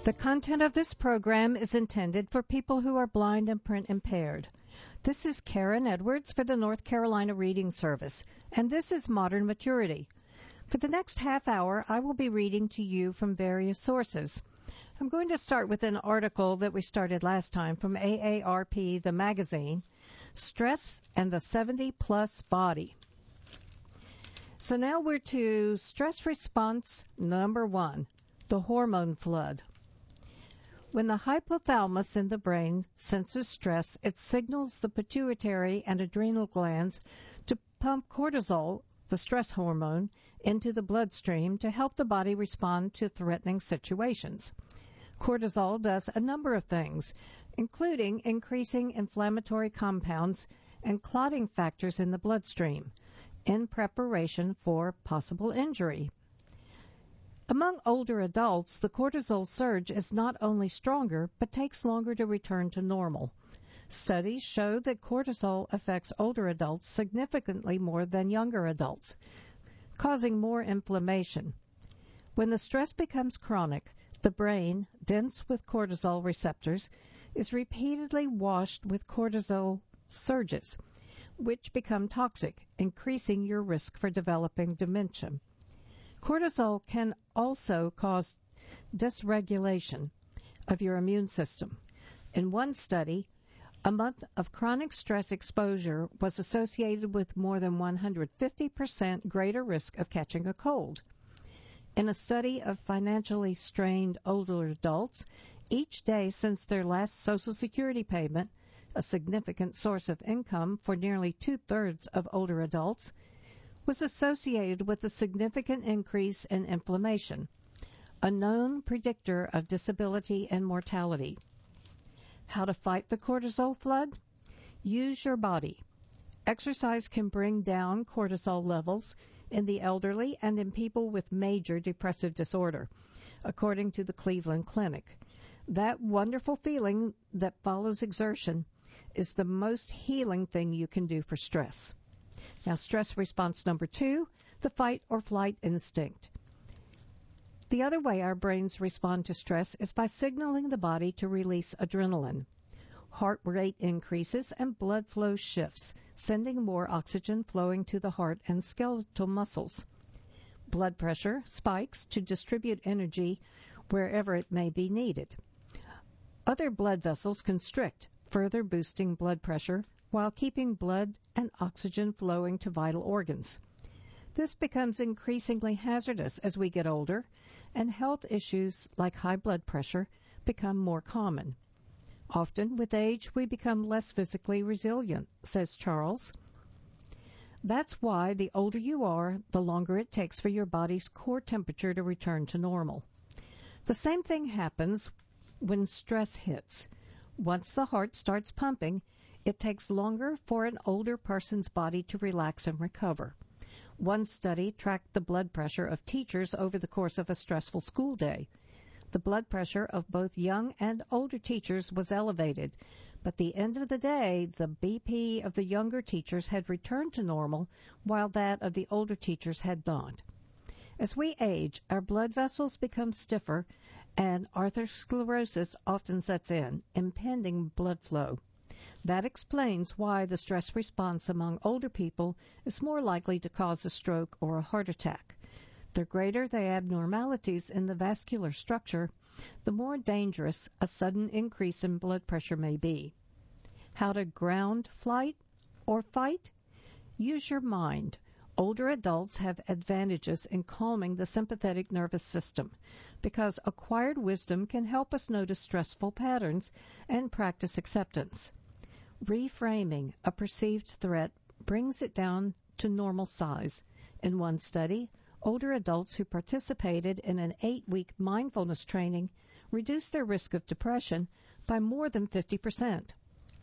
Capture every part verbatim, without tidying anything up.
The content of this program is intended for people who are blind and print impaired. This is Karen Edwards for the North Carolina Reading Service, and this is Modern Maturity. For the next half hour, I will be reading to you from various sources. I'm going to start with an article that we started last time from A A R P, the magazine, Stress and the seventy plus Body. So now we're to stress response number one, the hormone flood. When the hypothalamus in the brain senses stress, it signals the pituitary and adrenal glands to pump cortisol, the stress hormone, into the bloodstream to help the body respond to threatening situations. Cortisol does a number of things, including increasing inflammatory compounds and clotting factors in the bloodstream, in preparation for possible injury. Among older adults, the cortisol surge is not only stronger, but takes longer to return to normal. Studies show that cortisol affects older adults significantly more than younger adults, causing more inflammation. When the stress becomes chronic, the brain, dense with cortisol receptors, is repeatedly washed with cortisol surges, which become toxic, increasing your risk for developing dementia. Cortisol can also cause dysregulation of your immune system. In one study, a month of chronic stress exposure was associated with more than one hundred fifty percent greater risk of catching a cold. In a study of financially strained older adults, each day since their last Social Security payment, a significant source of income for nearly two-thirds of older adults, was associated with a significant increase in inflammation, a known predictor of disability and mortality. How to fight the cortisol flood? Use your body. Exercise can bring down cortisol levels in the elderly and in people with major depressive disorder, according to the Cleveland Clinic. That wonderful feeling that follows exertion is the most healing thing you can do for stress. Now, stress response number two, the fight or flight instinct. The other way our brains respond to stress is by signaling the body to release adrenaline. Heart rate increases and blood flow shifts, sending more oxygen flowing to the heart and skeletal muscles. Blood pressure spikes to distribute energy wherever it may be needed. Other blood vessels constrict, further boosting blood pressure while keeping blood and oxygen flowing to vital organs. This becomes increasingly hazardous as we get older, and health issues like high blood pressure become more common. Often, with age, we become less physically resilient, says Charles. That's why the older you are, the longer it takes for your body's core temperature to return to normal. The same thing happens when stress hits. Once the heart starts pumping, it takes longer for an older person's body to relax and recover. One study tracked the blood pressure of teachers over the course of a stressful school day. The blood pressure of both young and older teachers was elevated, but at the end of the day, the B P of the younger teachers had returned to normal, while that of the older teachers had not. As we age, our blood vessels become stiffer, and atherosclerosis often sets in, impeding blood flow. That explains why the stress response among older people is more likely to cause a stroke or a heart attack. The greater the abnormalities in the vascular structure, the more dangerous a sudden increase in blood pressure may be. How to ground flight or fight? Use your mind. Older adults have advantages in calming the sympathetic nervous system because acquired wisdom can help us notice stressful patterns and practice acceptance. Reframing a perceived threat brings it down to normal size. In one study, older adults who participated in an eight-week mindfulness training reduced their risk of depression by more than fifty percent.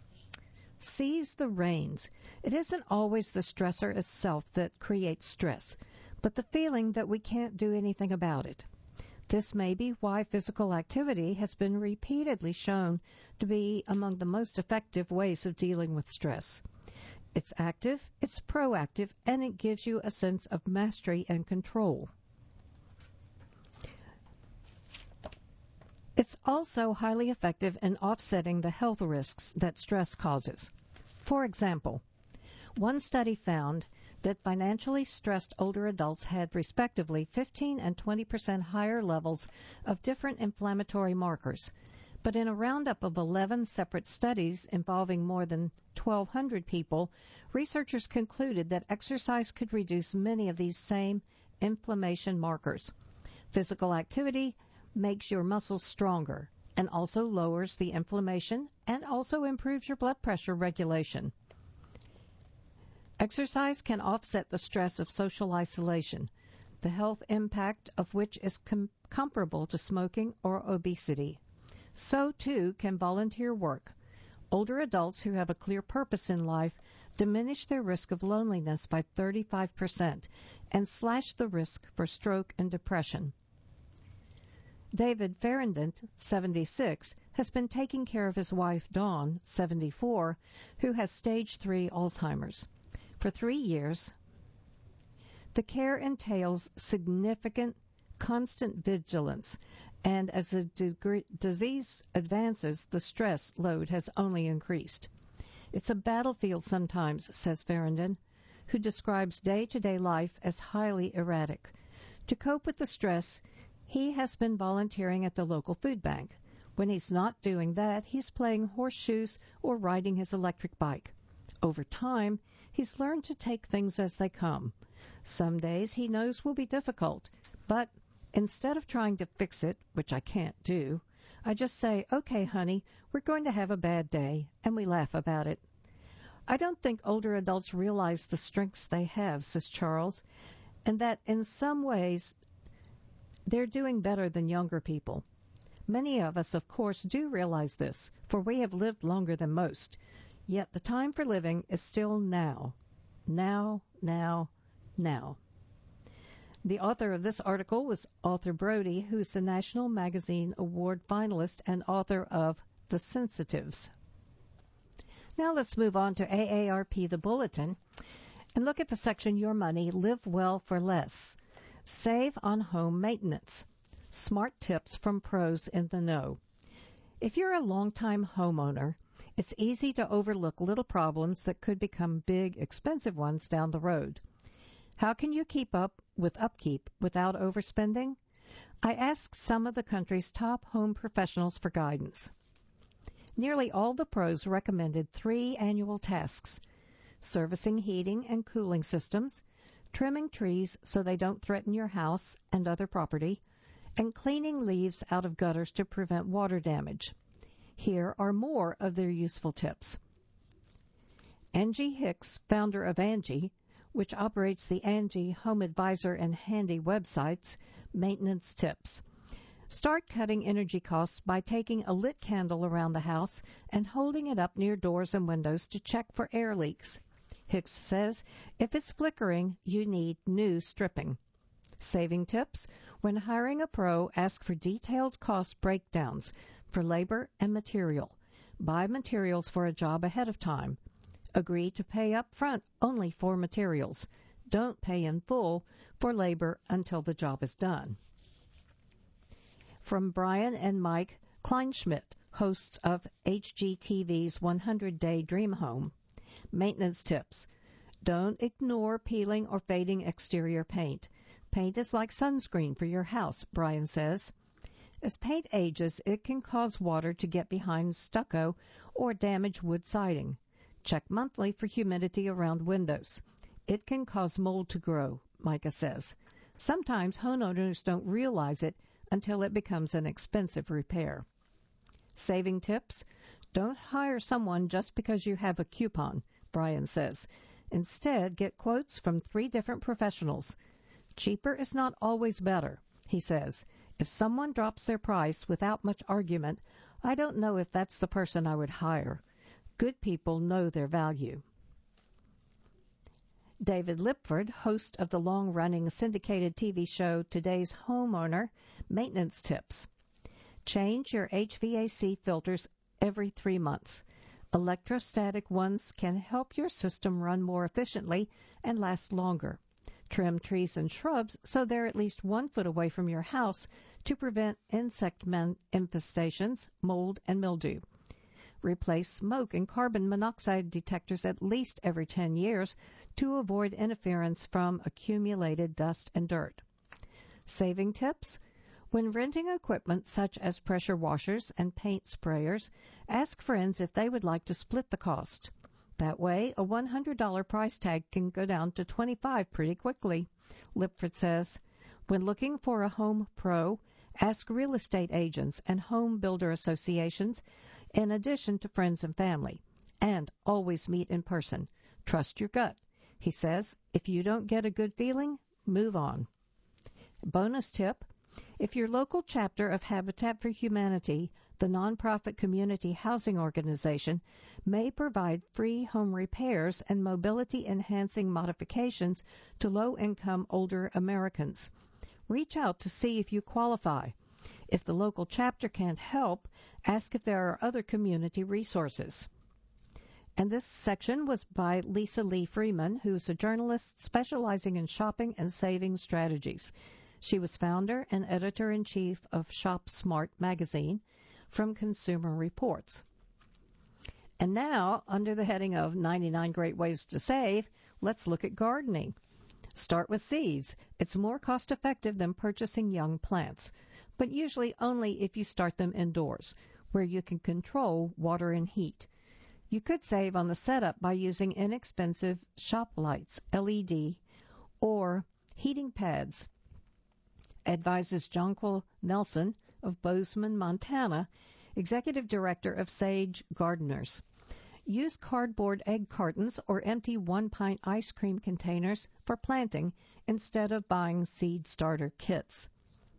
Seize the reins. It isn't always the stressor itself that creates stress, but the feeling that we can't do anything about it. This may be why physical activity has been repeatedly shown to be among the most effective ways of dealing with stress. It's active, it's proactive, and it gives you a sense of mastery and control. It's It's also highly effective in offsetting the health risks that stress causes. For example, one study found that financially stressed older adults had respectively fifteen and twenty percent higher levels of different inflammatory markers. But in a roundup of eleven separate studies involving more than twelve hundred people, researchers concluded that exercise could reduce many of these same inflammation markers. Physical activity makes your muscles stronger and also lowers the inflammation and also improves your blood pressure regulation. Exercise can offset the stress of social isolation, the health impact of which is com- comparable to smoking or obesity. So, too, can volunteer work. Older adults who have a clear purpose in life diminish their risk of loneliness by thirty-five percent and slash the risk for stroke and depression. David Ferrandant, seventy-six, has been taking care of his wife, Dawn, seventy-four, who has stage three Alzheimer's. For three years, the care entails significant, constant vigilance, and as the degree, disease advances, the stress load has only increased. It's a battlefield sometimes, says Ferrandant, who describes day-to-day life as highly erratic. To cope with the stress, he has been volunteering at the local food bank. When he's not doing that, he's playing horseshoes or riding his electric bike. Over time, he's learned to take things as they come. Some days he knows will be difficult, but instead of trying to fix it, which I can't do, I just say, okay, honey, we're going to have a bad day, and we laugh about it. I don't think older adults realize the strengths they have, says Charles, and that in some ways they're doing better than younger people. Many of us, of course, do realize this, for we have lived longer than most. Yet the time for living is still now. Now, now, now. The author of this article was Arthur Brody, who's a National Magazine Award finalist and author of The Sensitives. Now let's move on to A A R P, the Bulletin, and look at the section Your Money, Live Well for Less. Save on home maintenance. Smart tips from pros in the know. If you're a longtime homeowner, it's easy to overlook little problems that could become big, expensive ones down the road. How can you keep up with upkeep without overspending? I asked some of the country's top home professionals for guidance. Nearly all the pros recommended three annual tasks: servicing heating and cooling systems, trimming trees so they don't threaten your house and other property, and cleaning leaves out of gutters to prevent water damage. Here are more of their useful tips. Angie Hicks, founder of Angie, which operates the Angie Home Advisor and Handy websites, maintenance tips. Start cutting energy costs by taking a lit candle around the house and holding it up near doors and windows to check for air leaks. Hicks says if it's flickering, you need new stripping. Saving tips: when hiring a pro, ask for detailed cost breakdowns for labor and material. Buy materials for a job ahead of time. Agree to pay up front only for materials. Don't pay in full for labor until the job is done. From Brian and Mike Kleinschmidt, hosts of H G T V's one hundred day Dream Home. Maintenance tips: don't ignore peeling or fading exterior paint. Paint is like sunscreen for your house, Brian says. As paint ages, it can cause water to get behind stucco or damage wood siding. Check monthly for humidity around windows. It can cause mold to grow, Micah says. Sometimes homeowners don't realize it until it becomes an expensive repair. Saving tips: don't hire someone just because you have a coupon, Brian says. Instead, get quotes from three different professionals. Cheaper is not always better, he says. If someone drops their price without much argument, I don't know if that's the person I would hire. Good people know their value. David Lipford, host of the long-running syndicated T V show Today's Homeowner, maintenance tips. Change your H V A C filters every three months. Electrostatic ones can help your system run more efficiently and last longer. Trim trees and shrubs so they're at least one foot away from your house to prevent insect infestations, mold, and mildew. Replace smoke and carbon monoxide detectors at least every ten years to avoid interference from accumulated dust and dirt. Saving tips: when renting equipment such as pressure washers and paint sprayers, ask friends if they would like to split the cost. That way, a one hundred dollars price tag can go down to twenty-five dollars pretty quickly. Lipford says, when looking for a home pro, ask real estate agents and home builder associations in addition to friends and family. And always meet in person. Trust your gut. He says, if you don't get a good feeling, move on. Bonus tip: if your local chapter of Habitat for Humanity, the nonprofit community housing organization, may provide free home repairs and mobility-enhancing modifications to low-income older Americans. Reach out to see if you qualify. If the local chapter can't help, ask if there are other community resources. And this section was by Lisa Lee Freeman, who is a journalist specializing in shopping and saving strategies. She was founder and editor-in-chief of Shop Smart magazine from Consumer Reports. And now, under the heading of ninety-nine Great Ways to Save, let's look at gardening. Start with seeds. It's more cost-effective than purchasing young plants, but usually only if you start them indoors, where you can control water and heat. You could save on the setup by using inexpensive shop lights, L E D, or heating pads, advises Jonquil Nelson of Bozeman, Montana, executive director of Sage Gardeners. Use cardboard egg cartons or empty one-pint ice cream containers for planting instead of buying seed starter kits.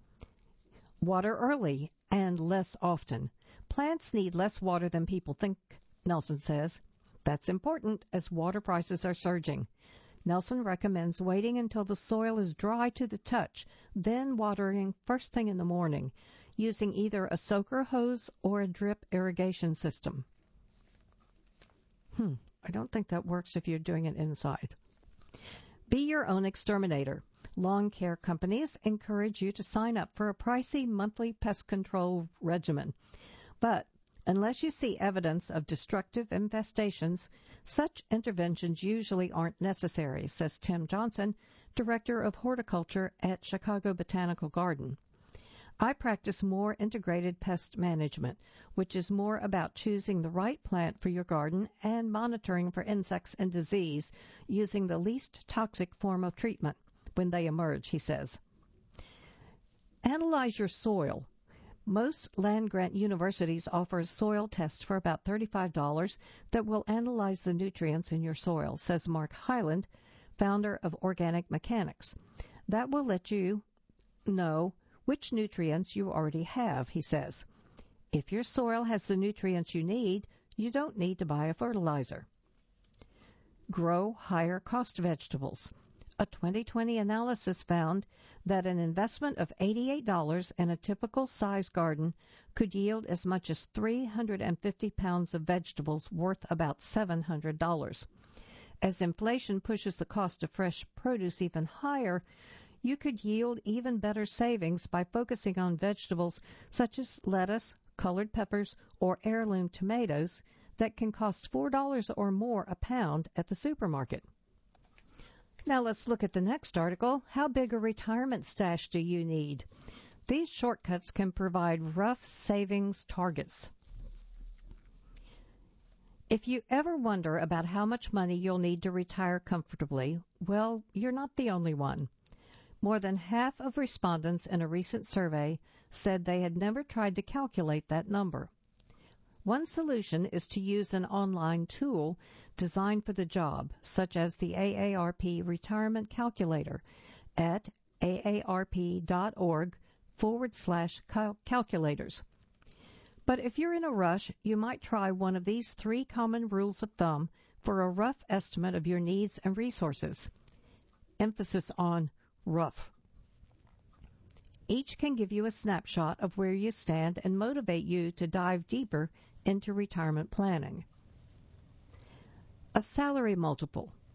Water early and less often. Plants need less water than people think, Nelson says. That's important as water prices are surging. Nelson recommends waiting until the soil is dry to the touch, then watering first thing in the morning, using either a soaker hose or a drip irrigation system. Hmm, I don't think that works if you're doing it inside. Be your own exterminator. Lawn care companies encourage you to sign up for a pricey monthly pest control regimen. But unless you see evidence of destructive infestations, such interventions usually aren't necessary, says Tim Johnson, director of horticulture at Chicago Botanical Garden. I practice more integrated pest management, which is more about choosing the right plant for your garden and monitoring for insects and disease using the least toxic form of treatment when they emerge, he says. Analyze your soil. Most land-grant universities offer a soil test for about thirty-five dollars that will analyze the nutrients in your soil, says Mark Hyland, founder of Organic Mechanics. That will let you know which nutrients you already have, he says. If your soil has the nutrients you need, you don't need to buy a fertilizer. Grow higher-cost vegetables. A twenty twenty analysis found that an investment of eighty-eight dollars in a typical size garden could yield as much as three hundred fifty pounds of vegetables worth about seven hundred dollars. As inflation pushes the cost of fresh produce even higher, you could yield even better savings by focusing on vegetables such as lettuce, colored peppers, or heirloom tomatoes that can cost four dollars or more a pound at the supermarket. Now let's look at the next article. How big a retirement stash do you need? These shortcuts can provide rough savings targets. If you ever wonder about how much money you'll need to retire comfortably, well, you're not the only one. More than half of respondents in a recent survey said they had never tried to calculate that number. One solution is to use an online tool designed for the job, such as the A A R P Retirement Calculator at aarp.org forward slash calculators. But if you're in a rush, you might try one of these three common rules of thumb for a rough estimate of your needs and resources. Emphasis on rough. Each can give you a snapshot of where you stand and motivate you to dive deeper into retirement planning. A salary multiple.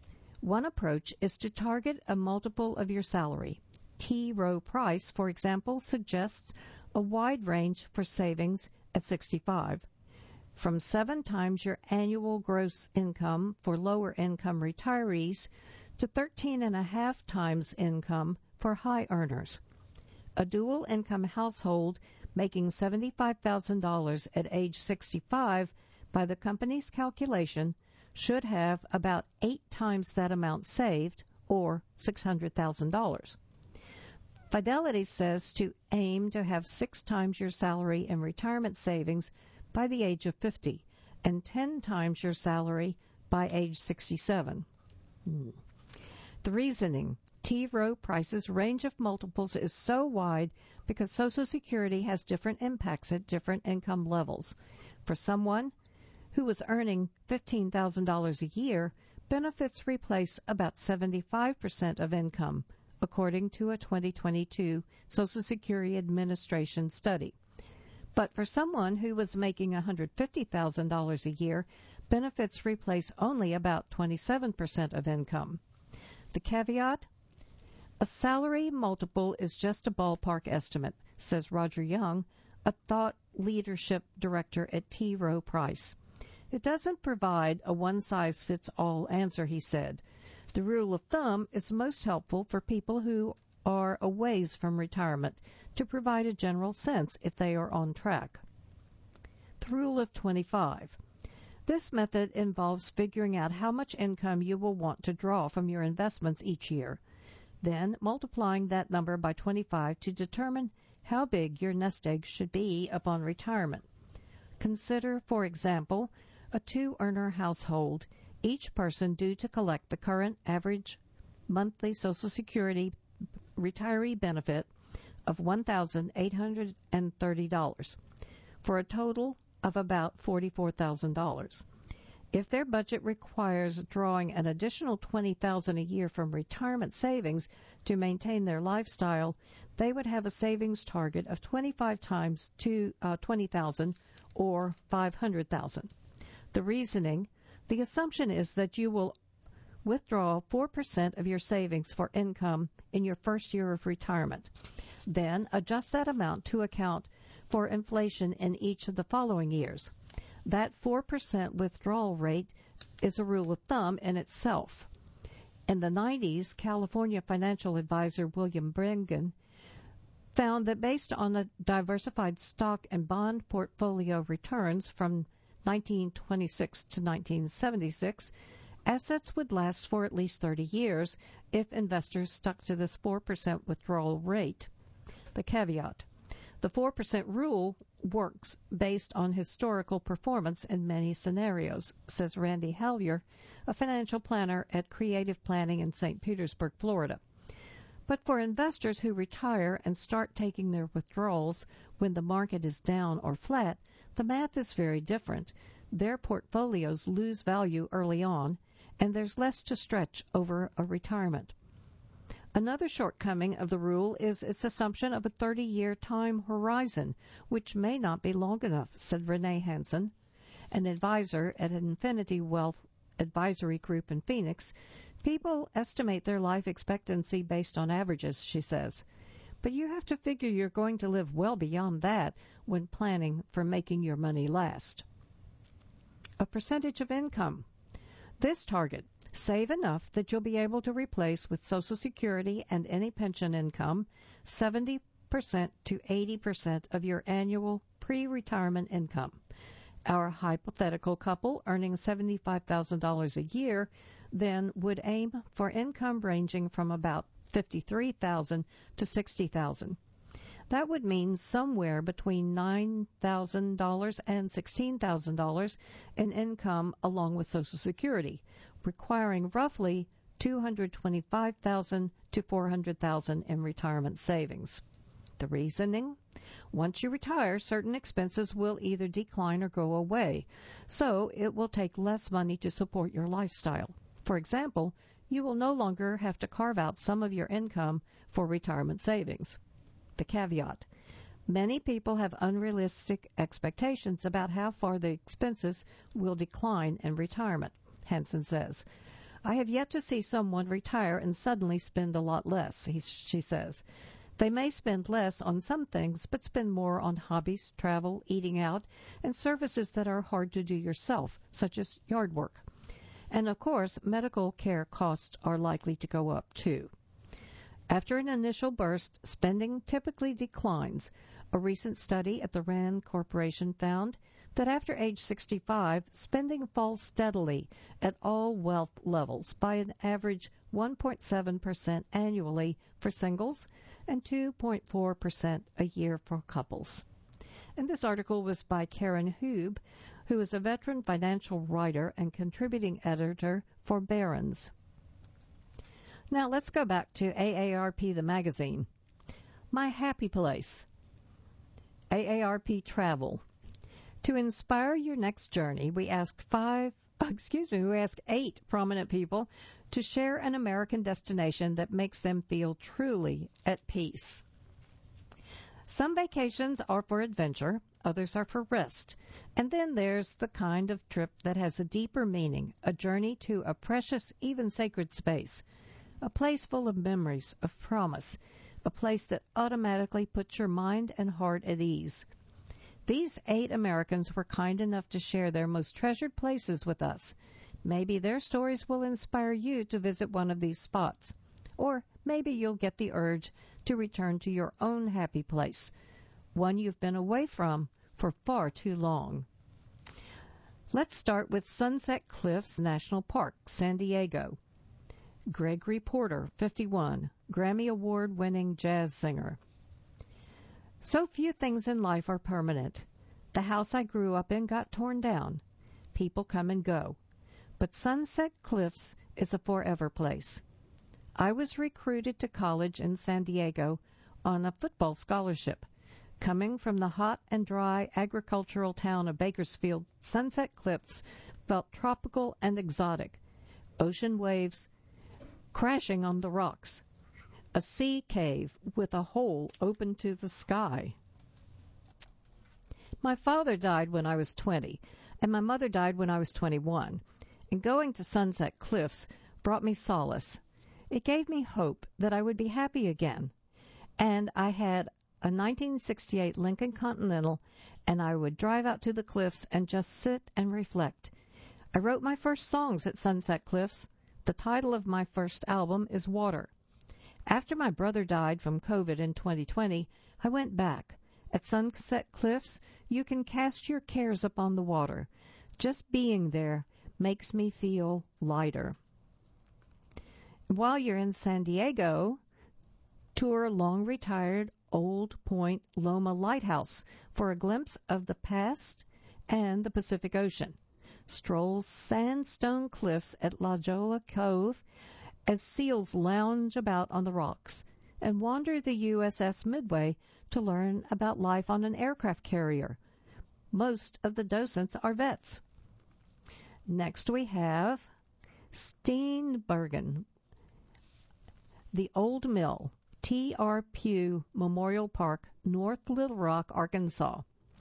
One approach is to target a multiple of your salary. T. Rowe Price, for example, suggests a wide range for savings at sixty-five, from seven times your annual gross income for lower income retirees to thirteen and a half times income for high earners. A dual income household making seventy-five thousand dollars at age sixty-five, by the company's calculation, should have about eight times that amount saved, or six hundred thousand dollars. Fidelity says to aim to have six times your salary in retirement savings by the age of fifty and ten times your salary by age sixty-seven. Hmm. The reasoning: T. Rowe Price's range of multiples is so wide because Social Security has different impacts at different income levels. For someone who was earning fifteen thousand dollars a year, benefits replace about seventy-five percent of income, according to a twenty twenty-two Social Security Administration study. But for someone who was making one hundred fifty thousand dollars a year, benefits replace only about twenty-seven percent of income. The caveat: a salary multiple is just a ballpark estimate, says Roger Young, a thought leadership director at T. Rowe Price. It doesn't provide a one-size-fits-all answer, he said. The rule of thumb is most helpful for people who are a ways from retirement to provide a general sense if they are on track. The rule of twenty-five. This method involves figuring out how much income you will want to draw from your investments each year, then multiplying that number by twenty-five to determine how big your nest egg should be upon retirement. Consider, for example, a two-earner household, each person due to collect the current average monthly Social Security retiree benefit of one thousand eight hundred thirty dollars, for a total of about forty-four thousand dollars. If their budget requires drawing an additional twenty thousand dollars a year from retirement savings to maintain their lifestyle, they would have a savings target of twenty-five times to uh, twenty thousand dollars, or five hundred thousand dollars. The reasoning: the assumption is that you will withdraw four percent of your savings for income in your first year of retirement. Then adjust that amount to account for inflation in each of the following years. That four percent withdrawal rate is a rule of thumb in itself. In the nineties, California financial advisor William Brengan found that based on a diversified stock and bond portfolio returns from nineteen twenty-six to nineteen seventy-six, assets would last for at least thirty years if investors stuck to this four percent withdrawal rate. The caveat: the four percent rule works based on historical performance in many scenarios, says Randy Hallier, a financial planner at Creative Planning in Saint Petersburg, Florida. But for investors who retire and start taking their withdrawals when the market is down or flat, the math is very different. Their portfolios lose value early on, and there's less to stretch over a retirement. Another shortcoming of the rule is its assumption of a thirty-year time horizon, which may not be long enough, said Renee Hansen, an advisor at Infinity Wealth Advisory Group in Phoenix. People estimate their life expectancy based on averages, she says. But you have to figure you're going to live well beyond that when planning for making your money last. A percentage of income. This target: save enough that you'll be able to replace with Social Security and any pension income seventy percent to eighty percent of your annual pre-retirement income. Our hypothetical couple earning seventy-five thousand dollars a year then would aim for income ranging from about fifty-three thousand dollars to sixty thousand dollars. That would mean somewhere between nine thousand dollars and sixteen thousand dollars in income along with Social Security, requiring roughly two hundred twenty-five thousand dollars to four hundred thousand dollars in retirement savings. The reasoning: once you retire, certain expenses will either decline or go away, so it will take less money to support your lifestyle. For example, you will no longer have to carve out some of your income for retirement savings. The caveat: many people have unrealistic expectations about how far the expenses will decline in retirement, Hansen says. I have yet to see someone retire and suddenly spend a lot less, he, she says. They may spend less on some things, but spend more on hobbies, travel, eating out, and services that are hard to do yourself, such as yard work. And of course, medical care costs are likely to go up too. After an initial burst, spending typically declines. A recent study at the RAND Corporation found that after age sixty-five, spending falls steadily at all wealth levels by an average one point seven percent annually for singles and two point four percent a year for couples. And this article was by Karen Hube, who is a veteran financial writer and contributing editor for Barron's. Now let's go back to A A R P, the magazine. My happy place. A A R P Travel. To inspire your next journey, we asked five, excuse me, we asked eight prominent people to share an American destination that makes them feel truly at peace. Some vacations are for adventure, others are for rest, and then there's the kind of trip that has a deeper meaning, a journey to a precious, even sacred space, a place full of memories, of promise, a place that automatically puts your mind and heart at ease. These eight Americans were kind enough to share their most treasured places with us. Maybe their stories will inspire you to visit one of these spots. Or maybe you'll get the urge to return to your own happy place, one you've been away from for far too long. Let's start with Sunset Cliffs National Park, San Diego. Gregory Porter, fifty-one, Grammy Award-winning jazz singer. So few things in life are permanent. The house I grew up in got torn down. People come and go. But Sunset Cliffs is a forever place. I was recruited to college in San Diego on a football scholarship. Coming from the hot and dry agricultural town of Bakersfield, Sunset Cliffs felt tropical and exotic. Ocean waves crashing on the rocks. A sea cave with a hole open to the sky. My father died when I was twenty, and my mother died when I was twenty-one. And going to Sunset Cliffs brought me solace. It gave me hope that I would be happy again. And I had a nineteen sixty-eight Lincoln Continental, and I would drive out to the cliffs and just sit and reflect. I wrote my first songs at Sunset Cliffs. The title of my first album is Water. After my brother died from COVID in twenty twenty, I went back. At Sunset Cliffs, you can cast your cares upon the water. Just being there makes me feel lighter. While you're in San Diego, tour long-retired Old Point Loma Lighthouse for a glimpse of the past and the Pacific Ocean. Stroll sandstone cliffs at La Jolla Cove as seals lounge about on the rocks, and wander the U S S Midway to learn about life on an aircraft carrier. Most of the docents are vets. Next we have Steenbergen, the Old Mill, T R. Pugh Memorial Park, North Little Rock, Arkansas.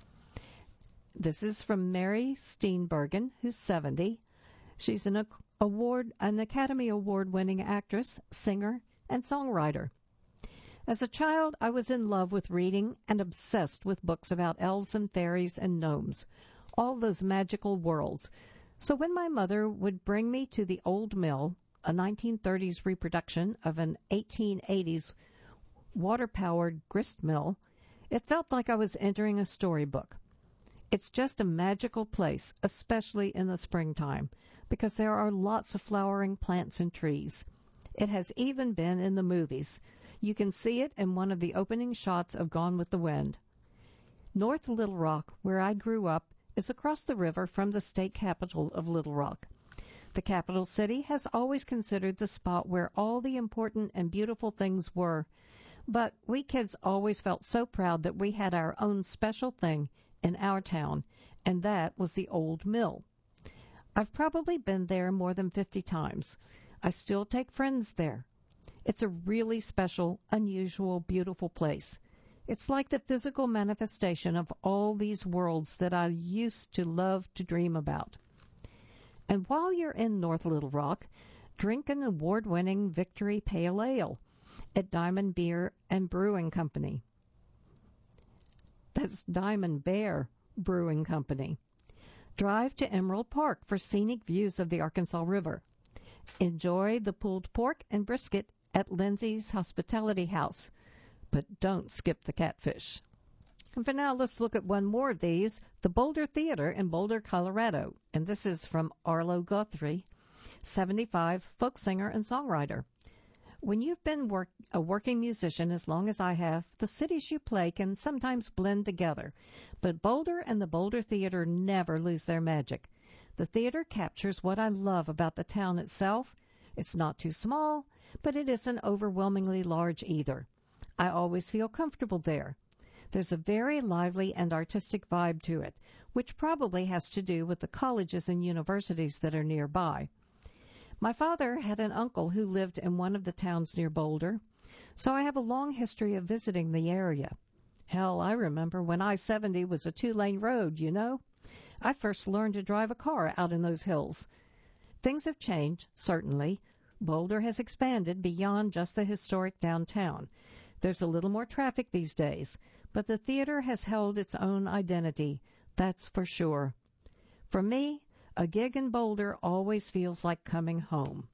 This is from Mary Steenbergen, who's seventy. She's an award, an Academy Award-winning actress, singer, and songwriter. As a child, I was in love with reading and obsessed with books about elves and fairies and gnomes, all those magical worlds. So when my mother would bring me to the Old Mill, a nineteen thirties reproduction of an eighteen eighties water-powered grist mill, it felt like I was entering a storybook. It's just a magical place, especially in the springtime, because there are lots of flowering plants and trees. It has even been in the movies. You can see it in one of the opening shots of Gone with the Wind. North Little Rock, where I grew up, is across the river from the state capital of Little Rock. The capital city has always considered the spot where all the important and beautiful things were, but we kids always felt so proud that we had our own special thing in our town, and that was the Old Mill. I've probably been there more than fifty times. I still take friends there. It's a really special, unusual, beautiful place. It's like the physical manifestation of all these worlds that I used to love to dream about. And while you're in North Little Rock, Drink an award-winning Victory Pale Ale at Diamond Beer and Brewing Company. That's Diamond Bear Brewing Company. Drive to Emerald Park for scenic views of the Arkansas River. Enjoy the pulled pork and brisket at Lindsay's Hospitality House, but don't skip the catfish. And for now, let's look at one more of these, the Boulder Theater in Boulder, Colorado. And this is from Arlo Guthrie, seventy-five, folk singer and songwriter. When you've been work, a working musician as long as I have, the cities you play can sometimes blend together. But Boulder and the Boulder Theater never lose their magic. The theater captures what I love about the town itself. It's not too small, but it isn't overwhelmingly large either. I always feel comfortable there. There's a very lively and artistic vibe to it, which probably has to do with the colleges and universities that are nearby. My father had an uncle who lived in one of the towns near Boulder, so I have a long history of visiting the area. Hell, I remember when I seventy was a two-lane road, you know. I first learned to drive a car out in those hills. Things have changed, certainly. Boulder has expanded beyond just the historic downtown. There's a little more traffic these days, but the theater has held its own identity, that's for sure. For me, a gig in Boulder always feels like coming home.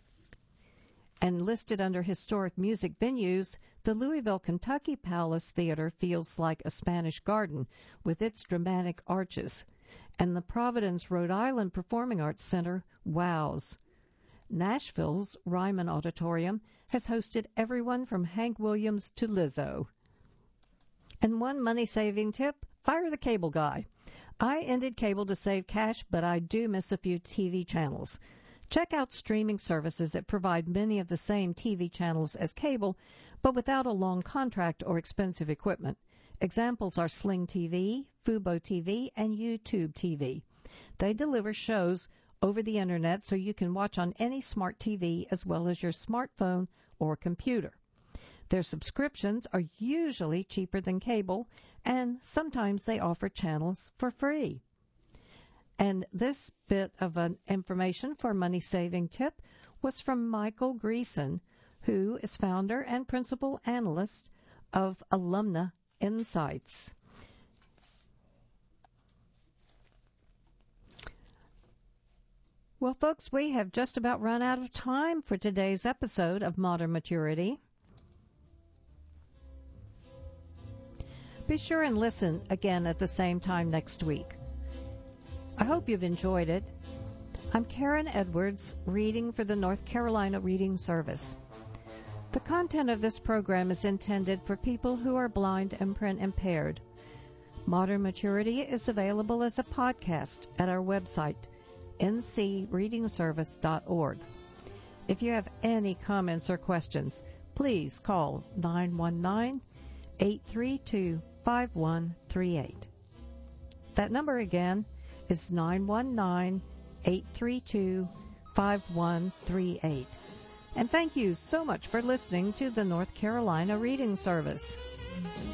And listed under historic music venues, the Louisville, Kentucky Palace Theater feels like a Spanish garden with its dramatic arches. And the Providence, Rhode Island Performing Arts Center wows. Nashville's Ryman Auditorium has hosted everyone from Hank Williams to Lizzo. And one money-saving tip, fire the cable guy. I ended cable to save cash, but I do miss a few T V channels. Check out streaming services that provide many of the same T V channels as cable, but without a long contract or expensive equipment. Examples are Sling T V, Fubo T V, and YouTube T V. They deliver shows over the Internet so you can watch on any smart T V as well as your smartphone or computer. Their subscriptions are usually cheaper than cable, and sometimes they offer channels for free. And this bit of an information for money-saving tip was from Michael Greason, who is founder and principal analyst of Alumna Insights. Well, folks, we have just about run out of time for today's episode of Modern Maturity. Be sure and listen again at the same time next week. I hope you've enjoyed it. I'm Karen Edwards, reading for the North Carolina Reading Service. The content of this program is intended for people who are blind and print impaired. Modern Maturity is available as a podcast at our website, n c reading service dot org. If you have any comments or questions, please call nine one nine, eight three two, five one three eight. That number again is nine one nine, eight three two, five one three eight. And thank you so much for listening to the North Carolina Reading Service.